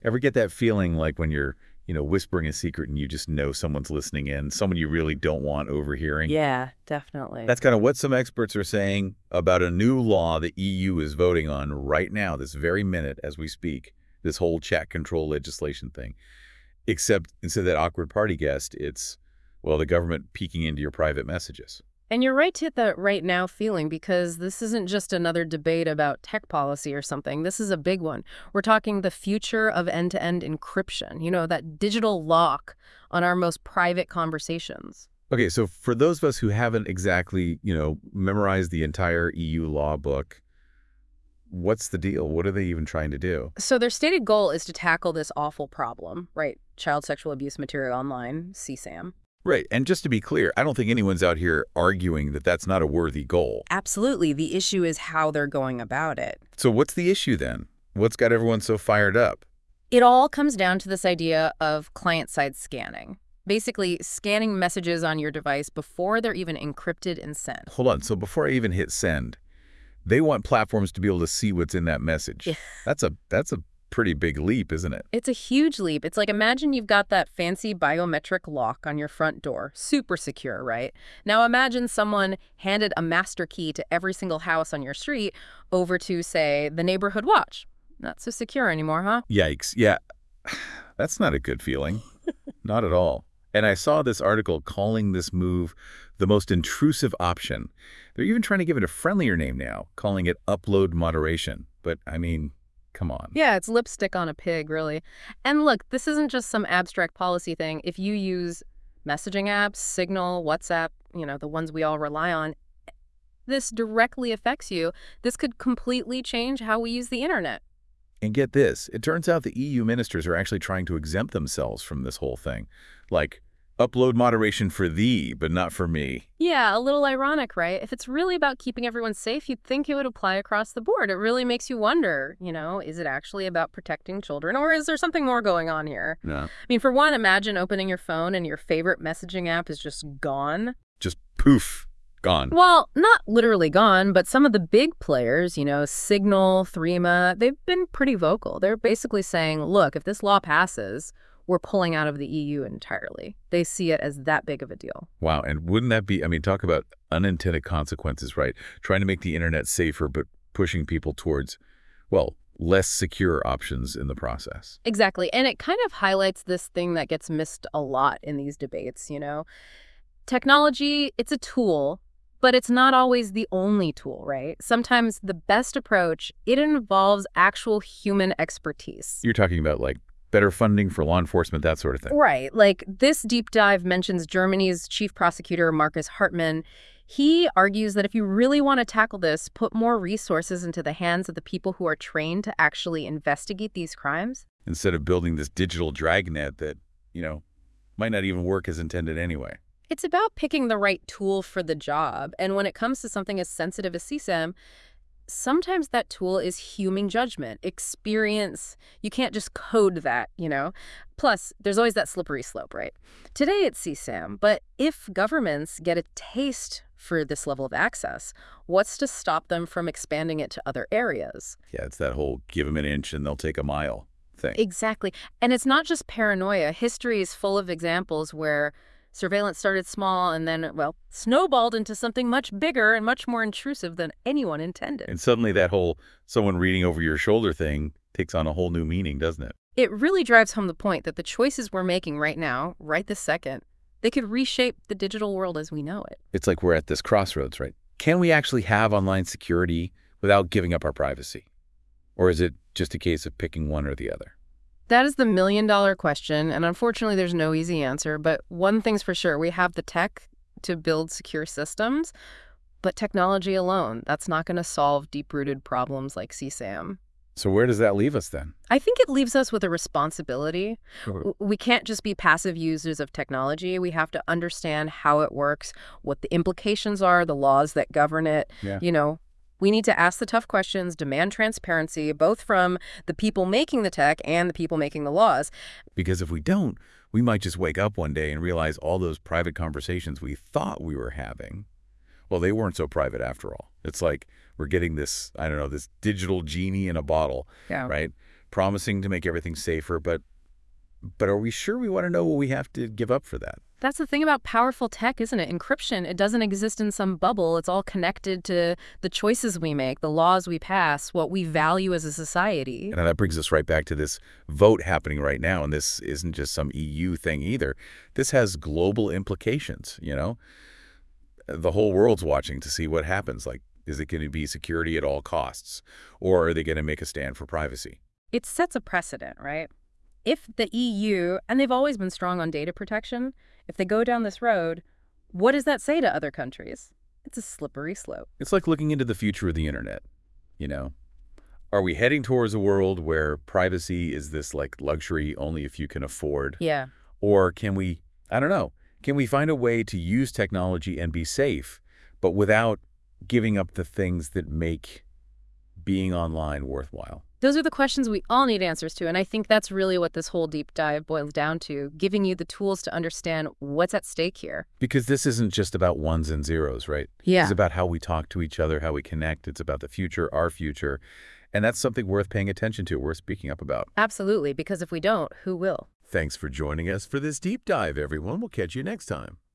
Ever get that feeling like when you're, whispering a secret and you just know someone's listening in, someone you really don't want overhearing? Yeah, definitely. That's kind of what some experts are saying about a new law the EU is voting on right now, this very minute as we speak, this whole chat control legislation thing. Except instead of that awkward party guest, it's, well, the government peeking into your private messages. And you're right to hit that right now feeling, because this isn't just another debate about tech policy or something. This is a big one. We're talking the future of end-to-end encryption, that digital lock on our most private conversations. Okay, so for those of us who haven't exactly, memorized the entire EU law book, what's the deal? What are they even trying to do? So their stated goal is to tackle this awful problem, right? Child sexual abuse material online, CSAM. Right, and just to be clear, I don't think anyone's out here arguing that that's not a worthy goal. Absolutely. The issue is how they're going about it. So what's the issue then? What's got everyone so fired up? It all comes down to this idea of client-side scanning. Basically, scanning messages on your device before they're even encrypted and sent. Hold on, so before I even hit send, they want platforms to be able to see what's in that message. Yeah. That's a pretty big leap, isn't it? It's a huge leap. It's like, imagine you've got that fancy biometric lock on your front door. Super secure, right? Now imagine someone handed a master key to every single house on your street over to, say, the neighborhood watch. Not so secure anymore, huh? Yikes. Yeah, that's not a good feeling. Not at all. And I saw this article calling this move the most intrusive option. They're even trying to give it a friendlier name now, calling it upload moderation. But, I mean, come on. Yeah, it's lipstick on a pig, really. And look, this isn't just some abstract policy thing. If you use messaging apps, Signal, WhatsApp, the ones we all rely on, this directly affects you. This could completely change how we use the internet. And get this, it turns out the EU ministers are actually trying to exempt themselves from this whole thing. Like, upload moderation for thee, but not for me. Yeah, a little ironic, right? If it's really about keeping everyone safe, you'd think it would apply across the board. It really makes you wonder, is it actually about protecting children, or is there something more going on here? No. I mean, for one, imagine opening your phone and your favorite messaging app is just gone. Just poof, gone. Well, not literally gone, but some of the big players, Signal, Threema, they've been pretty vocal. They're basically saying, look, if this law passes, we're pulling out of the EU entirely. They see it as that big of a deal. Wow, and wouldn't that be, talk about unintended consequences, right? Trying to make the internet safer, but pushing people towards, well, less secure options in the process. Exactly, and it kind of highlights this thing that gets missed a lot in these debates, Technology, it's a tool, but it's not always the only tool, right? Sometimes the best approach, it involves actual human expertise. You're talking about, like, better funding for law enforcement, that sort of thing. Right. Like, this deep dive mentions Germany's chief prosecutor, Markus Hartmann. He argues that if you really want to tackle this, put more resources into the hands of the people who are trained to actually investigate these crimes. Instead of building this digital dragnet that, might not even work as intended anyway. It's about picking the right tool for the job. And when it comes to something as sensitive as CSAM, sometimes that tool is human judgment, experience. You can't just code that, Plus, there's always that slippery slope, right? Today it's CSAM, but if governments get a taste for this level of access, what's to stop them from expanding it to other areas? Yeah, it's that whole give them an inch and they'll take a mile thing. Exactly. And it's not just paranoia. History is full of examples where surveillance started small and then, snowballed into something much bigger and much more intrusive than anyone intended. And suddenly that whole someone reading over your shoulder thing takes on a whole new meaning, doesn't it? It really drives home the point that the choices we're making right now, right this second, they could reshape the digital world as we know it. It's like we're at this crossroads, right? Can we actually have online security without giving up our privacy? Or is it just a case of picking one or the other? That is the million-dollar question, and unfortunately there's no easy answer. But one thing's for sure, we have the tech to build secure systems, but technology alone, that's not going to solve deep-rooted problems like CSAM. So where does that leave us then? I think it leaves us with a responsibility. Sure. We can't just be passive users of technology. We have to understand how it works, what the implications are, the laws that govern it. Yeah. We need to ask the tough questions, demand transparency, both from the people making the tech and the people making the laws. Because if we don't, we might just wake up one day and realize all those private conversations we thought we were having, well, they weren't so private after all. It's like we're getting this, this digital genie in a bottle, Yeah. right? promising to make everything safer, but are we sure we want to know what we have to give up for that? That's the thing about powerful tech, isn't it? Encryption, it doesn't exist in some bubble. It's all connected to the choices we make, the laws we pass, what we value as a society. And that brings us right back to this vote happening right now, and this isn't just some EU thing either. This has global implications, you know? The whole world's watching to see what happens. Like, is it going to be security at all costs, or are they going to make a stand for privacy? It sets a precedent, right? If the EU, and they've always been strong on data protection, if they go down this road, what does that say to other countries? It's a slippery slope. It's like looking into the future of the internet, you know? Are we heading towards a world where privacy is this, like, luxury only if you can afford? Yeah. Or can we, I don't know, can we find a way to use technology and be safe, but without giving up the things that make being online worthwhile? Those are the questions we all need answers to, and I think that's really what this whole deep dive boils down to, giving you the tools to understand what's at stake here. Because this isn't just about ones and zeros, right? Yeah. It's about how we talk to each other, how we connect. It's about the future, our future. And that's something worth paying attention to, worth speaking up about. Absolutely, because if we don't, who will? Thanks for joining us for this deep dive, everyone. We'll catch you next time.